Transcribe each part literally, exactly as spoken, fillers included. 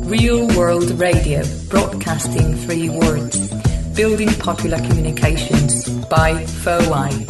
Real World Radio, broadcasting three words. Building popular communications by F O I.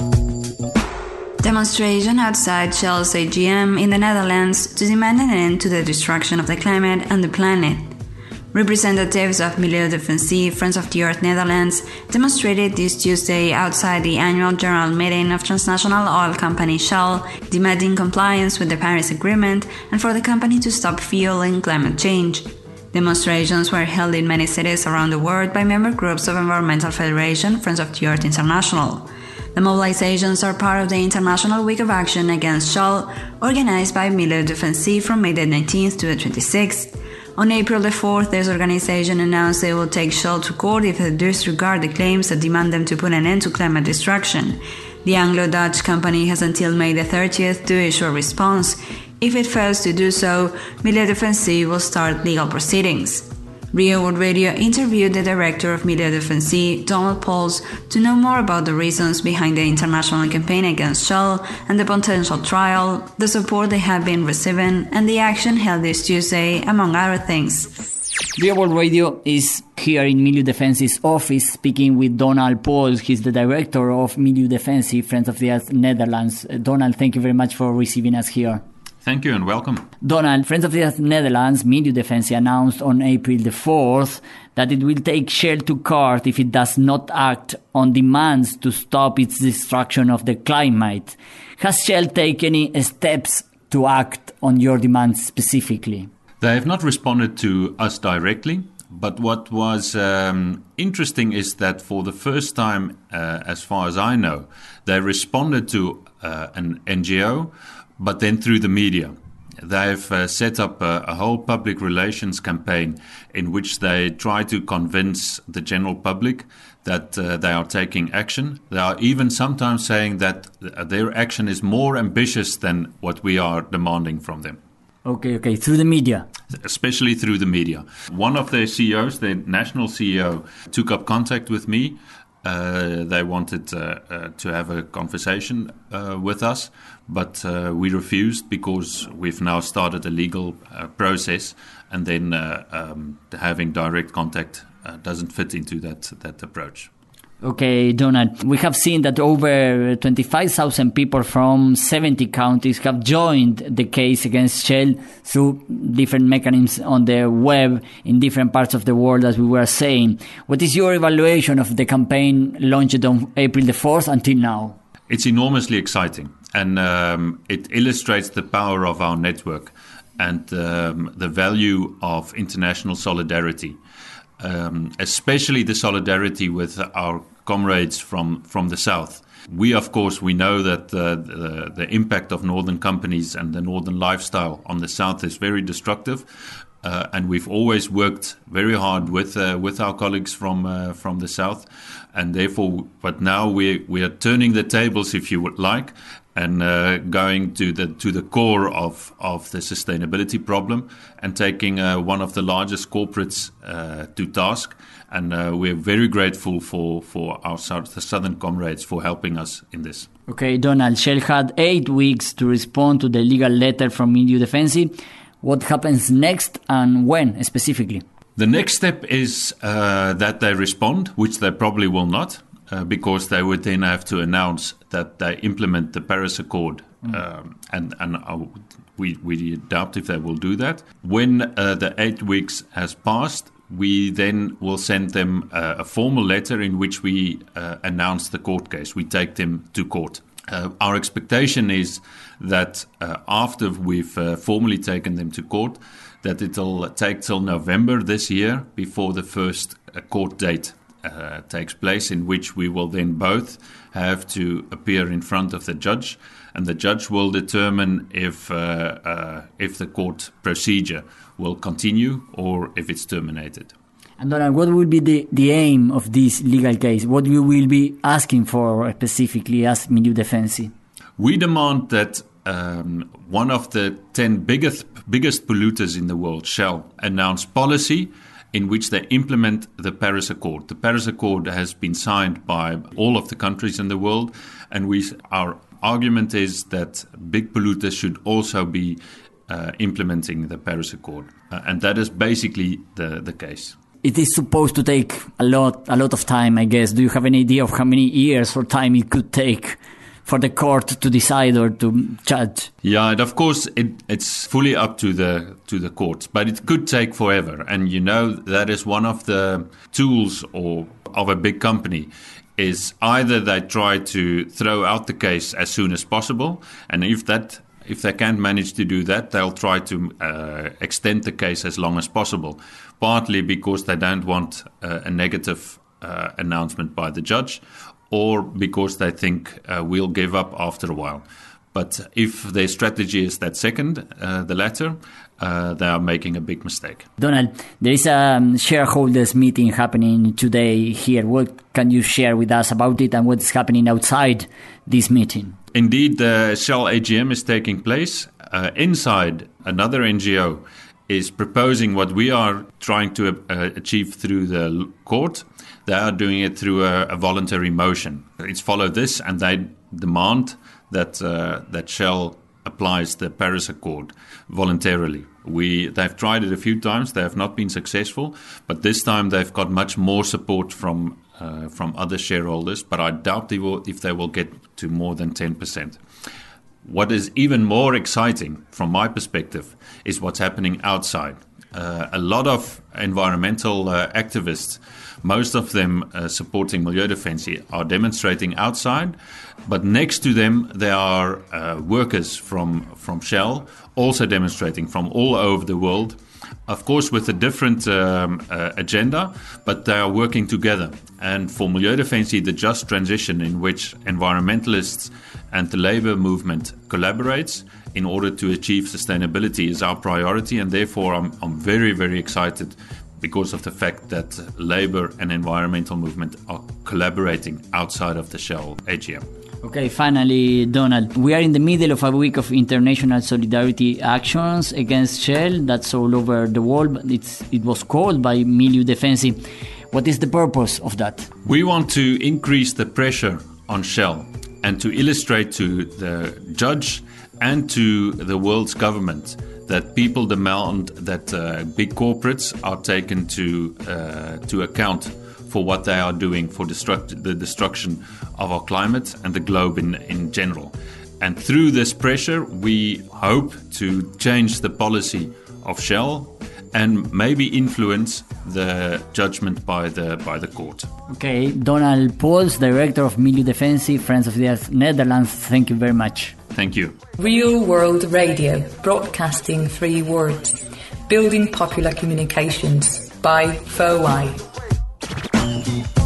Demonstration outside Shell's A G M in the Netherlands to demand an end to the destruction of the climate and the planet. Representatives of Milieudefensie, Friends of the Earth Netherlands, demonstrated this Tuesday outside the annual general meeting of transnational oil company Shell, demanding compliance with the Paris Agreement and for the company to stop fueling climate change. Demonstrations were held in many cities around the world by member groups of Environmental Federation, Friends of the Earth International. The mobilizations are part of the International Week of Action Against Shell, organized by Milieudefensie from May the nineteenth to the twenty-sixth. On April the fourth, this organization announced they will take Shell to court if they disregard the claims that demand them to put an end to climate destruction. The Anglo-Dutch company has until May the thirtieth to issue a response. If it fails to do so, Milieudefensie will start legal proceedings. Real World Radio interviewed the director of Milieudefensie, Donald Pauls, to know more about the reasons behind the international campaign against Shell and the potential trial, the support they have been receiving, and the action held this Tuesday, among other things. Real World Radio is here in Milieudefensie's office speaking with Donald Pauls. He's the director of Milieudefensie, Friends of the Earth Netherlands. Donald, thank you very much for receiving us here. Thank you and welcome. Donald, Friends of the Earth Netherlands, Milieudefensie announced on April the fourth that it will take Shell to court if it does not act on demands to stop its destruction of the climate. Has Shell taken any steps to act on your demands specifically? They have not responded to us directly, but what was um, interesting is that for the first time, uh, as far as I know, they responded to uh, an N G O, but then through the media. They've uh, set up a, a whole public relations campaign in which they try to convince the general public that uh, they are taking action. They are even sometimes saying that their action is more ambitious than what we are demanding from them. Okay, okay, through the media. Especially through the media. One of their C E Os, their national C E O, took up contact with me. Uh, they wanted uh, uh, to have a conversation uh, with us, but uh, we refused because we've now started a legal uh, process, and then uh, um, having direct contact uh, doesn't fit into that that approach. Okay, Donald, we have seen that over twenty-five thousand people from seventy countries have joined the case against Shell through different mechanisms on the web in different parts of the world, as we were saying. What is your evaluation of the campaign launched on April the fourth until now? It's enormously exciting, and um, it illustrates the power of our network and um, the value of international solidarity. Um, especially the solidarity with our comrades from, from the south. We, of course, we know that uh, the, the impact of northern companies and the northern lifestyle on the south is very destructive, uh, and we've always worked very hard with uh, with our colleagues from uh, from the south, and therefore, but now we we are turning the tables, if you would like, and uh, going to the to the core of, of the sustainability problem and taking uh, one of the largest corporates uh, to task. And uh, we're very grateful for, for our south, the southern comrades for helping us in this. Okay, Donald, Shell had eight weeks to respond to the legal letter from Milieudefensie. What happens next and when specifically? The next step is uh, that they respond, which they probably will not. Uh, because they would then have to announce that they implement the Paris Accord. Mm. Um, and and uh, we, we doubt if they will do that. When uh, the eight weeks has passed, we then will send them uh, a formal letter in which we uh, announce the court case. We take them to court. Uh, our expectation is that uh, after we've uh, formally taken them to court, that it'll take till November this year before the first uh, court date Uh, takes place, in which we will then both have to appear in front of the judge, and the judge will determine if uh, uh, if the court procedure will continue or if it's terminated. And Donald, what will be the, the aim of this legal case? What you will be asking for specifically as Milieudefensie? We demand that um, one of the ten biggest biggest polluters in the world, Shell, announce policy in which they implement the Paris Accord. The Paris Accord has been signed by all of the countries in the world, and we, our argument is that big polluters should also be uh, implementing the Paris Accord. Uh, and that is basically the, the case. It is supposed to take a lot, a lot of time, I guess. Do you have any idea of how many years or time it could take for the court to decide or to judge? Yeah, and of course it, it's fully up to the to the courts, but it could take forever. And you know that is one of the tools or of a big company. Is either they try to throw out the case as soon as possible, and if that if they can't manage to do that, they'll try to uh, extend the case as long as possible. Partly because they don't want uh, a negative uh, announcement by the judge, or because they think uh, we'll give up after a while. But if their strategy is that second, uh, the latter, uh, they are making a big mistake. Donald, there is a um, shareholders meeting happening today here. What can you share with us about it and what's happening outside this meeting? Indeed, the Shell A G M is taking place. Uh, inside, another N G O is proposing what we are trying to uh, achieve through the court. They are doing it through a, a voluntary motion. It's follow this, and they demand that uh, that Shell applies the Paris Accord voluntarily. We they've tried it a few times. They have not been successful, but this time they've got much more support from uh, from other shareholders. But I doubt they will, if they will get to more than ten percent. What is even more exciting, from my perspective, is what's happening outside. Uh, a lot of environmental uh, activists, most of them uh, supporting Milieudefensie, are demonstrating outside. But next to them, there are uh, workers from, from Shell also demonstrating from all over the world. Of course, with a different um, uh, agenda, but they are working together. And for Milieudefensie, the just transition in which environmentalists and the labor movement collaborates in order to achieve sustainability is our priority. And therefore, I'm, I'm very, very excited because of the fact that labor and environmental movement are collaborating outside of the Shell A G M. Okay, finally, Donald, we are in the middle of a week of international solidarity actions against Shell. That's all over the world, but it's, it was called by Milieudefensie. What is the purpose of that? We want to increase the pressure on Shell and to illustrate to the judge and to the world's government that people demand that uh, big corporates are taken to uh, to account for what they are doing for destruct- the destruction of our climate and the globe in, in general. And through this pressure, we hope to change the policy of Shell and maybe influence the judgment by the by the court. Okay, Donald Pauls, Director of Milieudefensie, Friends of the Earth, Netherlands, thank you very much. Thank you. Real World Radio, broadcasting three words, building popular communications by F O I.